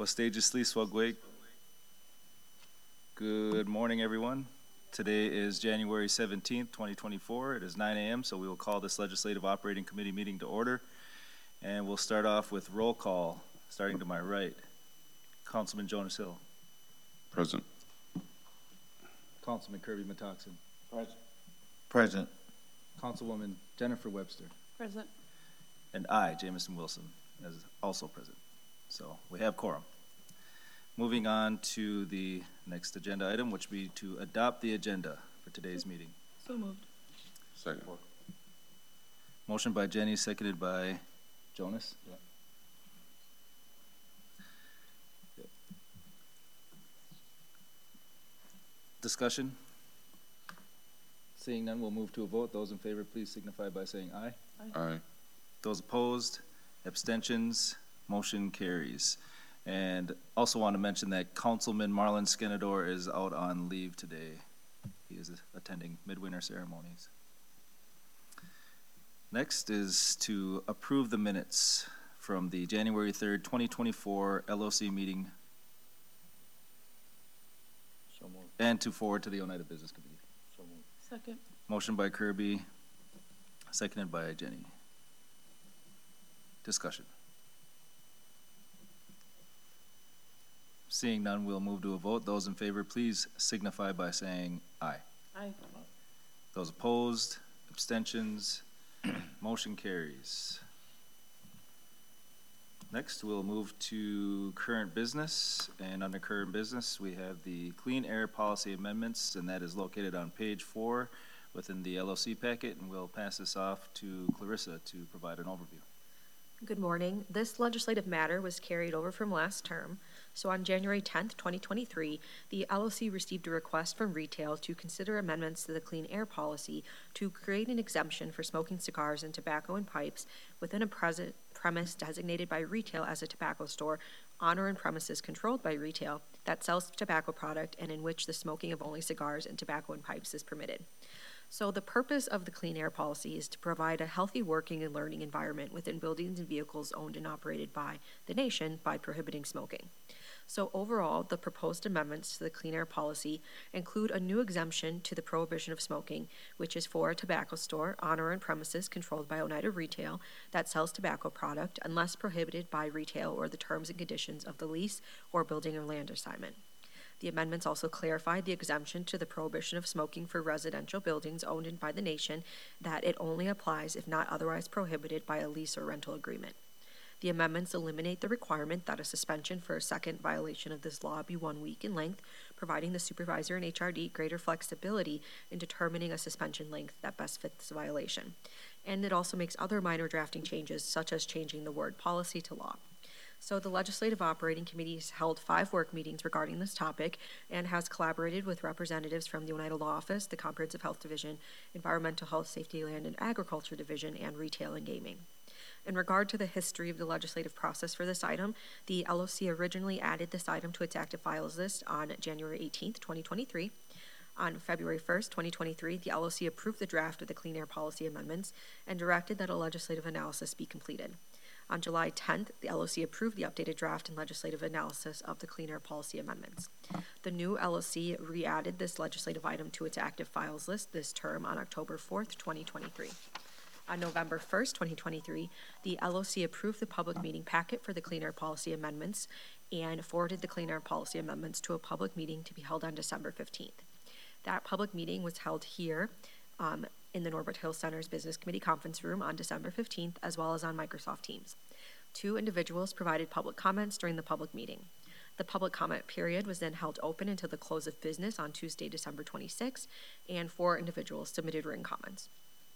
Ostageously Swagwake. Good morning, everyone. Today is January 17th, 2024. It is 9 a.m., so we will call this Legislative Operating Committee meeting to order. And we'll start off with roll call, starting to my right. Councilman Jonas Hill. Present. Councilman Kirby Metoxen. Present. Present. Councilwoman Jennifer Webster. Present. And I, Jamison Wilson, is also present. So we have quorum. Moving on to the next agenda item, which would be to adopt the agenda for today's meeting. So moved. Second. Motion by Jenny, seconded by Jonas. Yeah. Discussion? Seeing none, we'll move to a vote. Those in favor, please signify by saying aye. Aye. Those opposed, abstentions, motion carries. And also want to mention that Councilman Marlon Skenador is out on leave today. He is attending midwinter ceremonies. Next is to approve the minutes from the January 3rd, 2024 LOC meeting and to forward to the Oneida Business Committee. Second. Motion by Kirby, seconded by Jenny. Discussion. Seeing none, we'll move to a vote. Those in favor, please signify by saying aye. Aye. Those opposed, abstentions, motion carries. Next, we'll move to current business, and under current business, we have the Clean Air Policy Amendments, and that is located on page 4 within the LOC packet, and we'll pass this off to Clarissa to provide an overview. Good morning. This legislative matter was carried over from last term. So on January 10th, 2023, the LOC received a request from retail to consider amendments to the Clean Air Policy to create an exemption for smoking cigars and tobacco in pipes within a premise designated by retail as a tobacco store on or in premises controlled by retail that sells tobacco product and in which the smoking of only cigars and tobacco in pipes is permitted. So the purpose of the Clean Air Policy is to provide a healthy working and learning environment within buildings and vehicles owned and operated by the nation by prohibiting smoking. So overall, the proposed amendments to the Clean Air Policy include a new exemption to the prohibition of smoking, which is for a tobacco store on or in premises controlled by Oneida Retail that sells tobacco product unless prohibited by retail or the terms and conditions of the lease or building or land assignment. The amendments also clarify the exemption to the prohibition of smoking for residential buildings owned by the nation, that it only applies if not otherwise prohibited by a lease or rental agreement. The amendments eliminate the requirement that a suspension for a second violation of this law be 1 week in length, providing the supervisor and HRD greater flexibility in determining a suspension length that best fits the violation. And it also makes other minor drafting changes, such as changing the word policy to law. So the Legislative Operating Committee has held 5 work meetings regarding this topic and has collaborated with representatives from the Oneida Law Office, the Comprehensive Health Division, Environmental Health, Safety, Land, and Agriculture Division, and Retail and Gaming. In regard to the history of the legislative process for this item, the LOC originally added this item to its active files list on January 18th, 2023. On February 1st, 2023, the LOC approved the draft of the Clean Air Policy Amendments and directed that a legislative analysis be completed. On July 10th, the LOC approved the updated draft and legislative analysis of the Clean Air Policy Amendments. The new LOC re-added this legislative item to its active files list this term on October 4th, 2023. On November 1st, 2023, the LOC approved the public meeting packet for the Clean Air Policy Amendments and forwarded the Clean Air Policy Amendments to a public meeting to be held on December 15th. That public meeting was held here in the Norbert Hill Center's Business Committee conference room on December 15th, as well as on Microsoft Teams. 2 individuals provided public comments during the public meeting. The public comment period was then held open until the close of business on Tuesday, December 26th, and 4 individuals submitted written comments.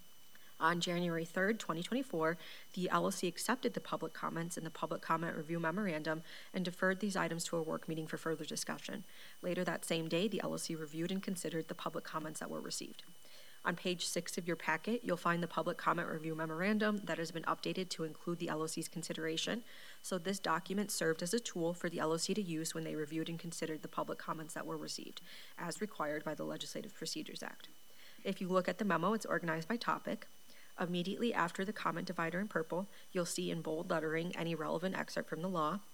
On January 3rd, 2024, the LOC accepted the public comments in the Public Comment Review Memorandum and deferred these items to a work meeting for further discussion. Later that same day, the LOC reviewed and considered the public comments that were received. On page 6 of your packet, you'll find the Public Comment Review Memorandum that has been updated to include the LOC's consideration. So this document served as a tool for the LOC to use when they reviewed and considered the public comments that were received, as required by the Legislative Procedures Act. If you look at the memo, it's organized by topic. Immediately after the comment divider in purple, you'll see in bold lettering any relevant excerpt from the law.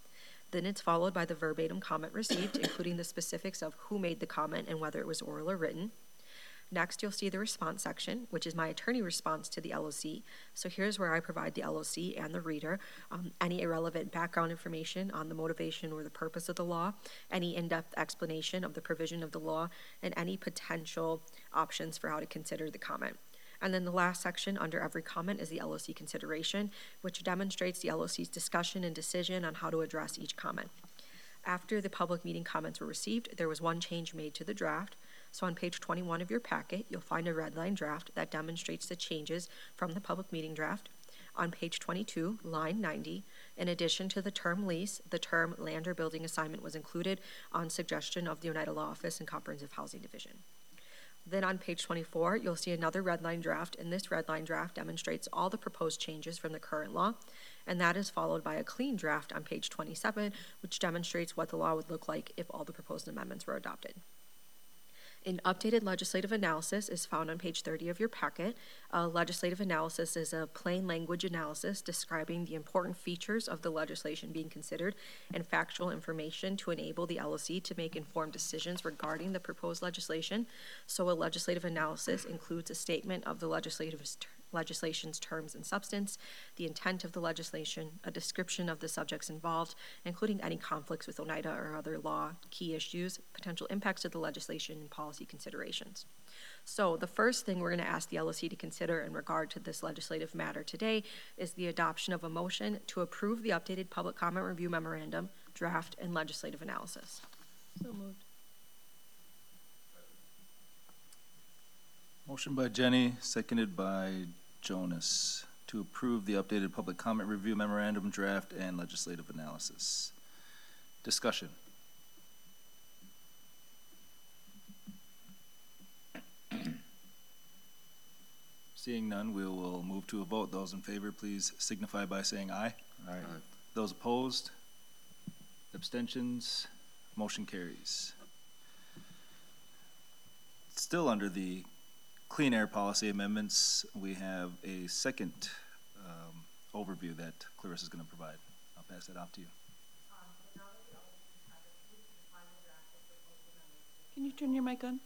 Then it's followed by the verbatim comment received, including the specifics of who made the comment and whether it was oral or written. Next, you'll see the response section, which is my attorney response to the LOC. So here's where I provide the LOC and the reader any irrelevant background information on the motivation or the purpose of the law, any in-depth explanation of the provision of the law, and any potential options for how to consider the comment. And then the last section under every comment is the LOC consideration, which demonstrates the LOC's discussion and decision on how to address each comment. After the public meeting comments were received, there was one change made to the draft. So on page 21 of your packet, you'll find a red line draft that demonstrates the changes from the public meeting draft. On page 22, line 90, in addition to the term lease, the term land or building assignment was included on suggestion of the Oneida Law Office and Comprehensive Housing Division. Then on page 24, you'll see another red line draft, and this red line draft demonstrates all the proposed changes from the current law, and that is followed by a clean draft on page 27, which demonstrates what the law would look like if all the proposed amendments were adopted. An updated legislative analysis is found on page 30 of your packet. Legislative analysis is a plain language analysis describing the important features of the legislation being considered and factual information to enable the LOC to make informed decisions regarding the proposed legislation. So a legislative analysis includes a statement of the legislation's terms and substance, the intent of the legislation, a description of the subjects involved, including any conflicts with Oneida or other law, key issues, potential impacts of the legislation, and policy considerations. So the first thing we're going to ask the LOC to consider in regard to this legislative matter today is the adoption of a motion to approve the updated public comment review memorandum, draft, and legislative analysis. So moved. Motion by Jenny, seconded by Jonas, to approve the updated public comment review memorandum, draft, and legislative analysis. Discussion. Seeing none, we will move to a vote. Those in favor, please signify by saying aye. Aye. Those opposed? Abstentions? Motion carries. Still under the Clean Air Policy amendments, we have a second overview that Clarissa is going to provide. I'll pass that off to you. Can you turn your mic on?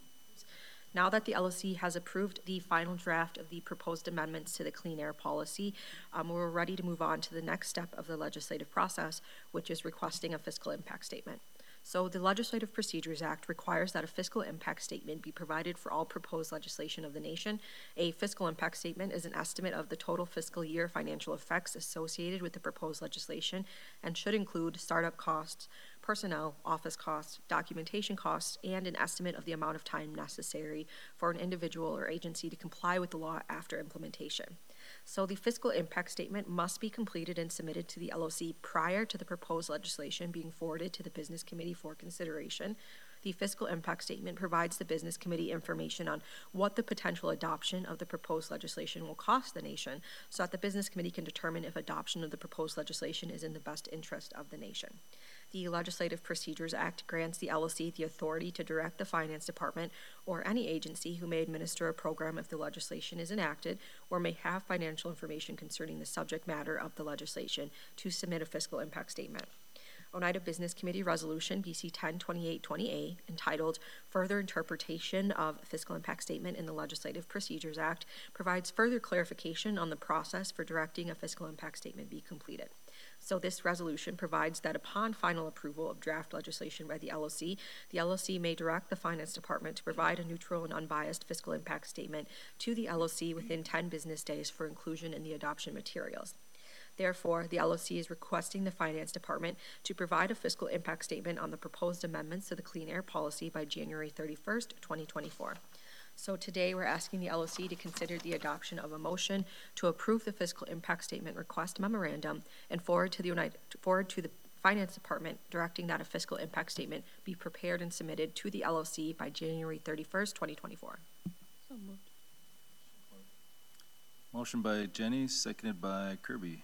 Now that the LOC has approved the final draft of the proposed amendments to the Clean Air Policy, we're ready to move on to the next step of the legislative process, which is requesting a fiscal impact statement. So the Legislative Procedures Act requires that a fiscal impact statement be provided for all proposed legislation of the nation. A fiscal impact statement is an estimate of the total fiscal year financial effects associated with the proposed legislation and should include startup costs, personnel, office costs, documentation costs, and an estimate of the amount of time necessary for an individual or agency to comply with the law after implementation. So the fiscal impact statement must be completed and submitted to the LOC prior to the proposed legislation being forwarded to the Business Committee for consideration. The fiscal impact statement provides the Business Committee information on what the potential adoption of the proposed legislation will cost the nation, so that the Business Committee can determine if adoption of the proposed legislation is in the best interest of the nation. The Legislative Procedures Act grants the LOC the authority to direct the Finance Department or any agency who may administer a program if the legislation is enacted or may have financial information concerning the subject matter of the legislation to submit a fiscal impact statement. Oneida Business Committee Resolution BC 10-2820A, entitled Further Interpretation of Fiscal Impact Statement in the Legislative Procedures Act, provides further clarification on the process for directing a fiscal impact statement be completed. So this resolution provides that upon final approval of draft legislation by the LOC may direct the Finance Department to provide a neutral and unbiased fiscal impact statement to the LOC within 10 business days for inclusion in the adoption materials. Therefore, the LOC is requesting the Finance Department to provide a fiscal impact statement on the proposed amendments to the Clean Air Policy by January 31st, 2024. So today we're asking the LOC to consider the adoption of a motion to approve the fiscal impact statement request memorandum and forward to the Finance Department, directing that a fiscal impact statement be prepared and submitted to the LOC by January 31st, 2024. So moved. Motion by Jenny, seconded by Kirby.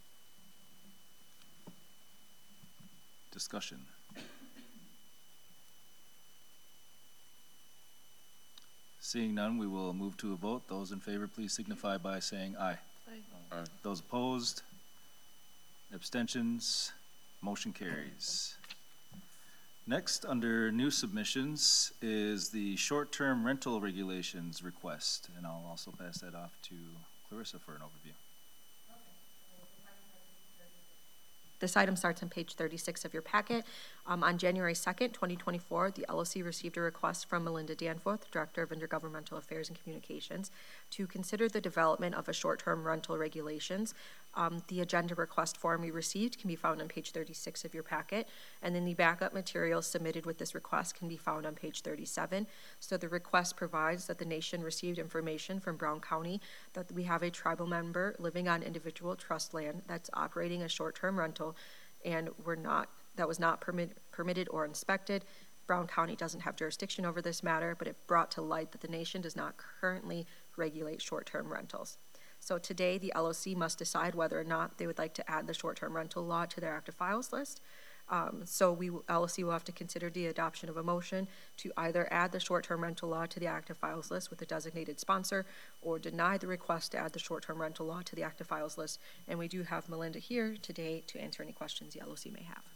Discussion. Seeing none, we will move to a vote. Those in favor, please signify by saying aye. Aye. Aye. Those opposed? Abstentions? Motion carries. Next, under new submissions, is the short-term rental regulations request, and I'll also pass that off to Clarissa for an overview. This item starts on page 36 of your packet. On January 2nd, 2024, the LOC received a request from Melinda Danforth, Director of Intergovernmental Affairs and Communications, to consider the development of a short-term rental regulations. The agenda request form we received can be found on page 36 of your packet, and then the backup materials submitted with this request can be found on page 37. So the request provides that the nation received information from Brown County that we have a tribal member living on individual trust land that's operating a short-term rental, and that was not permitted or inspected. Brown County doesn't have jurisdiction over this matter, but it brought to light that the nation does not currently regulate short-term rentals. So today, the LOC must decide whether or not they would like to add the short-term rental law to their active files list. LOC will have to consider the adoption of a motion to either add the short-term rental law to the active files list with a designated sponsor, or deny the request to add the short-term rental law to the active files list. And we do have Melinda here today to answer any questions the LOC may have.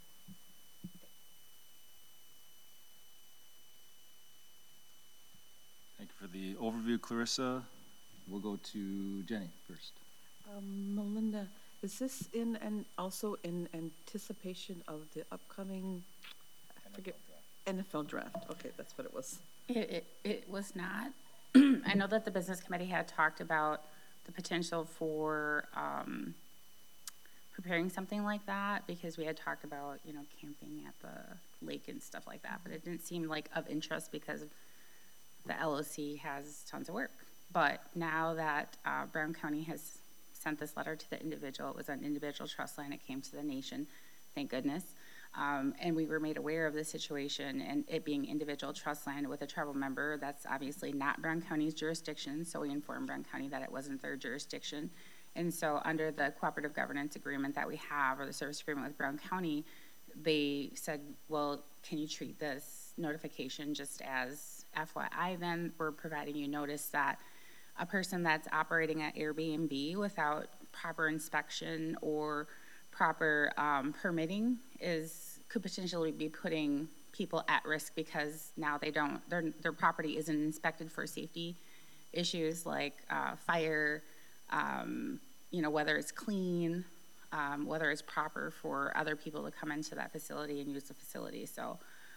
Thank you for the overview, Clarissa. We'll go to Jenny first. Melinda, is this also in anticipation of the upcoming, I forget, NFL draft? Okay, that's what it was. It was not. I know that the business committee had talked about the potential for preparing something like that, because we had talked about, camping at the lake and stuff like that, but it didn't seem like of interest because the LOC has tons of work. But now that Brown County has sent this letter to the individual, it was an individual trust line, it came to the nation, thank goodness. And we were made aware of the situation, and it being individual trust land with a tribal member, that's obviously not Brown County's jurisdiction, so we informed Brown County that it wasn't their jurisdiction. And so under the cooperative governance agreement that we have, or the service agreement with Brown County, they said, well, can you treat this notification just as FYI? Then we're providing you notice that a person that's operating at Airbnb without proper inspection or proper permitting could potentially be putting people at risk, because now their property isn't inspected for safety issues like fire, whether it's clean, whether it's proper for other people to come into that facility and use the facility. So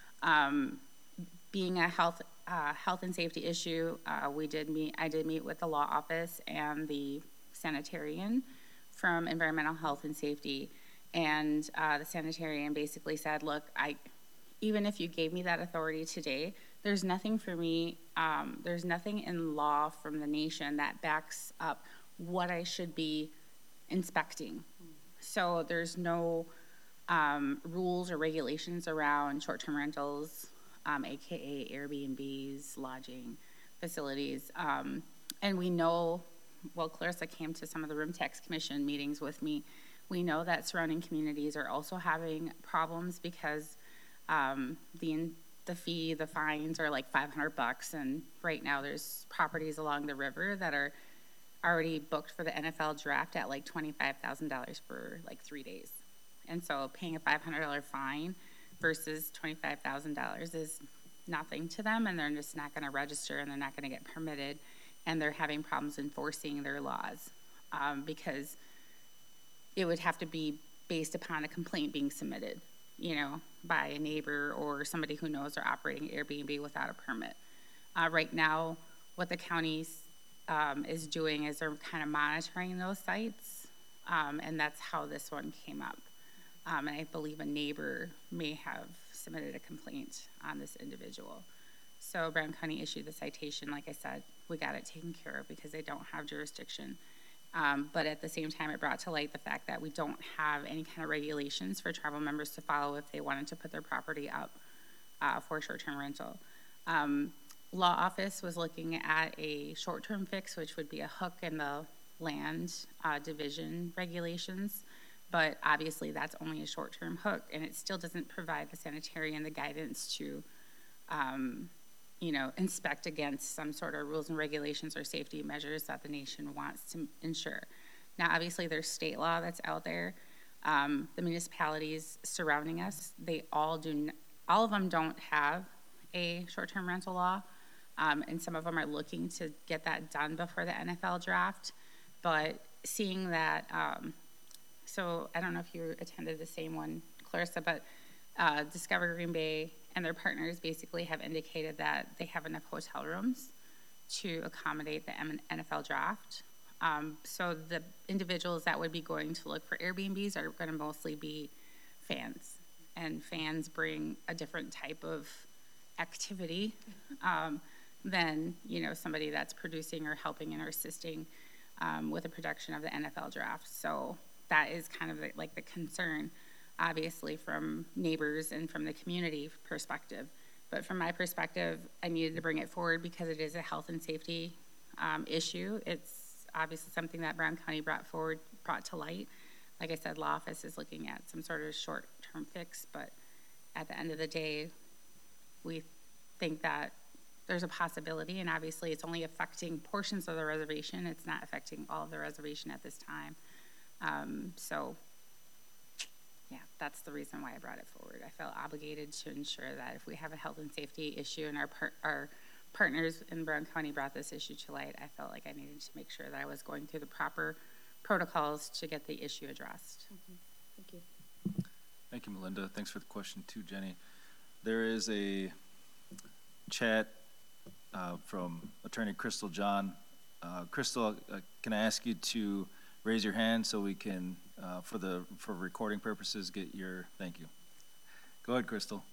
being a health and safety issue, I did meet with the law office and the sanitarian from Environmental Health and Safety, and the sanitarian basically said, look, even if you gave me that authority today, there's nothing for me, there's nothing in law from the nation that backs up what I should be inspecting. So there's no rules or regulations around short-term rentals, aka Airbnbs, lodging facilities. And we know, well, Clarissa came to some of the Room Tax Commission meetings with me. We know that surrounding communities are also having problems because the fines are like $500, and right now there's properties along the river that are already booked for the NFL draft at like $25,000 for like 3 days. And so paying a $500 fine versus $25,000 is nothing to them, and they're just not going to register, and they're not going to get permitted, and they're having problems enforcing their laws because it would have to be based upon a complaint being submitted, by a neighbor or somebody who knows they're operating Airbnb without a permit. Right now, what the county is doing is they're kind of monitoring those sites, and that's how this one came up. And I believe a neighbor may have submitted a complaint on this individual. So Brown County issued the citation. Like I said, we got it taken care of because they don't have jurisdiction. But at the same time, it brought to light the fact that we don't have any kind of regulations for tribal members to follow if they wanted to put their property up for short-term rental. Law office was looking at a short-term fix, which would be a hook in the land division regulations. But obviously that's only a short-term hook, and it still doesn't provide the sanitarian the guidance to, inspect against some sort of rules and regulations or safety measures that the nation wants to ensure. Now, obviously there's state law that's out there The municipalities surrounding us, they all all of them don't have a short-term rental law, and some of them are looking to get that done before the NFL draft. But seeing that, so I don't know if you attended the same one, Clarissa, but Discover Green Bay and their partners basically have indicated that they have enough hotel rooms to accommodate the NFL draft. So the individuals that would be going to look for Airbnbs are going to mostly be fans, and fans bring a different type of activity than, you know, somebody that's producing or helping and or assisting with the production of the NFL draft. So that is kind of like the concern, obviously, from neighbors and from the community perspective. But from my perspective, I needed to bring it forward because it is a health and safety issue. It's obviously something that Brown County brought to light. Like I said, law office is looking at some sort of short-term fix, but at the end of the day, we think that there's a possibility, and obviously it's only affecting portions of the reservation. It's not affecting all of the reservation at this time. So, yeah, that's the reason why I brought it forward. I felt obligated to ensure that if we have a health and safety issue and our partners in Brown County brought this issue to light, I felt like I needed to make sure that I was going through the proper protocols to get the issue addressed. Mm-hmm. Thank you. Thank you, Melinda. Thanks for the question too, Jenny. There is a chat from Attorney Crystal John. Crystal, can I ask you to raise your hand so we can, for recording purposes, get your, thank you. Go ahead, Crystal.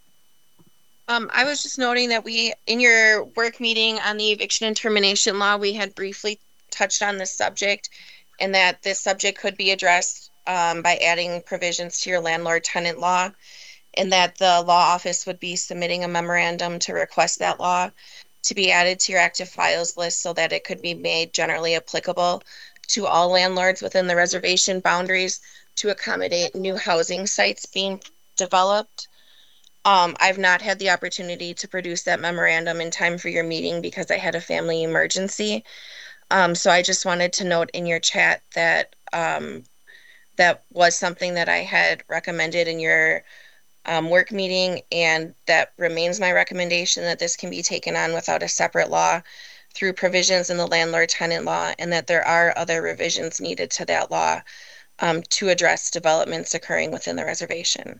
I was just noting that in your work meeting on the eviction and termination law, we had briefly touched on this subject, and that this subject could be addressed by adding provisions to your landlord-tenant law, and that the law office would be submitting a memorandum to request that law to be added to your active files list so that it could be made generally applicable to all landlords within the reservation boundaries to accommodate new housing sites being developed. I've not had the opportunity to produce that memorandum in time for your meeting because I had a family emergency. So I just wanted to note in your chat that that was something that I had recommended in your work meeting, and that remains my recommendation, that this can be taken on without a separate law through provisions in the landlord-tenant law, and that there are other revisions needed to that law to address developments occurring within the reservation.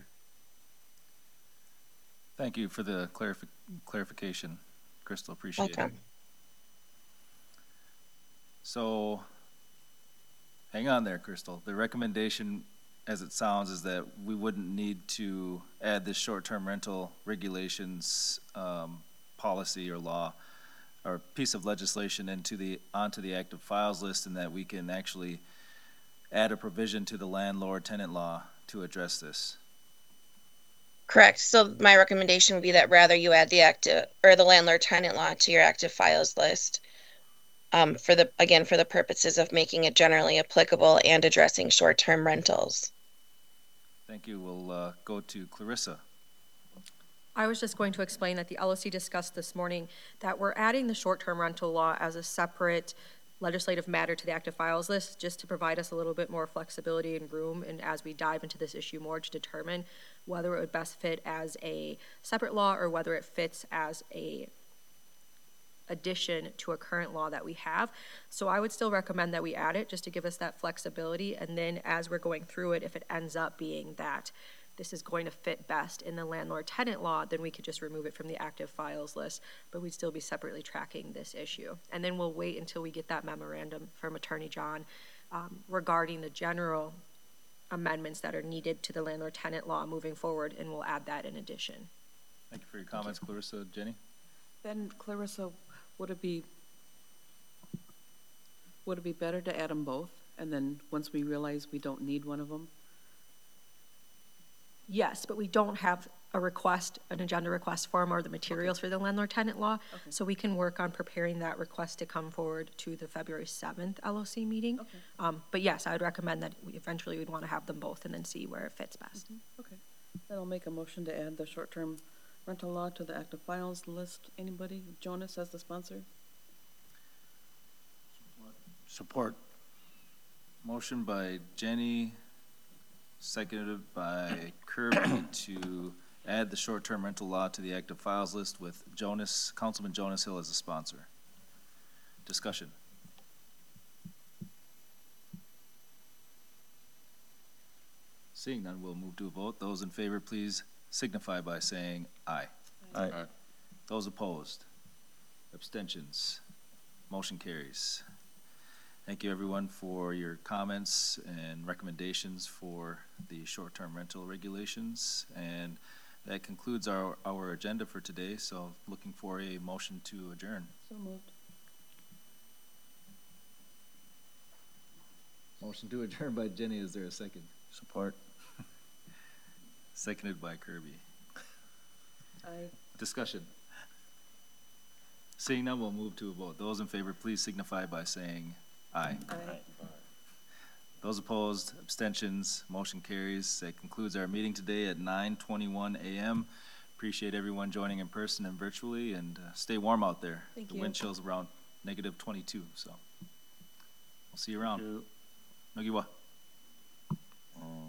Thank you for the clarification, Crystal. Appreciate it. So, hang on there, Crystal. The recommendation, as it sounds, is that we wouldn't need to add this short-term rental regulations policy or law or piece of legislation onto the active files list, and that we can actually add a provision to the landlord-tenant law to address this. Correct. So my recommendation would be that rather you add the landlord-tenant law to your active files list for the purposes of making it generally applicable and addressing short-term rentals. Thank you. We'll go to Clarissa. I was just going to explain that the LOC discussed this morning that we're adding the short-term rental law as a separate legislative matter to the active files list, just to provide us a little bit more flexibility and room, and as we dive into this issue more, to determine whether it would best fit as a separate law or whether it fits as a addition to a current law that we have. So I would still recommend that we add it just to give us that flexibility, and then as we're going through it, if it ends up being that this is going to fit best in the landlord-tenant law, then we could just remove it from the active files list, but we'd still be separately tracking this issue. And then we'll wait until we get that memorandum from Attorney John regarding the general amendments that are needed to the landlord-tenant law moving forward, and we'll add that in addition. Thank you for your comments, Clarissa. Jenny? Then, Clarissa, would it be better to add them both, and then once we realize we don't need one of them? Yes, but we don't have an agenda request form or the materials for the landlord-tenant law. Okay. So we can work on preparing that request to come forward to the February 7th LOC meeting. Okay. But yes, I would recommend that eventually we'd want to have them both and then see where it fits best. Mm-hmm. Okay. Then I'll make a motion to add the short-term rental law to the active files list. Anybody? Jonas as the sponsor? Support. Motion by Jenny, seconded by Kirby to add the short-term rental law to the active files list with Councilman Jonas Hill as a sponsor. Discussion. Seeing none, we'll move to a vote. Those in favor, please signify by saying aye. Aye. Those opposed? Abstentions? Motion carries. Thank you, everyone, for your comments and recommendations for the short-term rental regulations. And that concludes our agenda for today, so looking for a motion to adjourn. So moved. Motion to adjourn by Jenny. Is there a second? Support. Seconded by Kirby. Aye. Discussion. Seeing none, we'll move to a vote. Those in favor, please signify by saying aye. Aye. Those opposed, abstentions, motion carries. That concludes our meeting today at 9:21 a.m. Appreciate everyone joining in person and virtually, and stay warm out there. Thank The you. wind chill's around -22, so we'll see you around. Nogiwa.